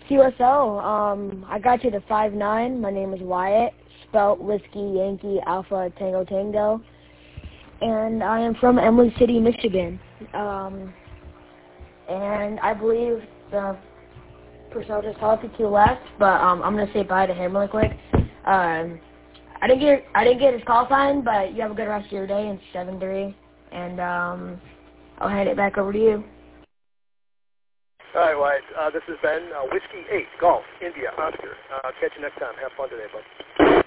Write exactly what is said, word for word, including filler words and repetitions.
Q S O, um, I got you to five nine. My name is Wyatt, spelt Whiskey, Yankee, Alpha, Tango, Tango. And I am from Emily City, Michigan. Um, and I believe the Purcell just talked to left, but um, I'm going to say bye to him really quick. Um, I didn't get I didn't get his call sign, but you have a good rest of your day. It's seven three, and um, I'll hand it back over to you. All right, Wyatt. Uh, this has been uh, Whiskey eight, Golf, India, Oscar. Uh, catch you next time. Have fun today, bud.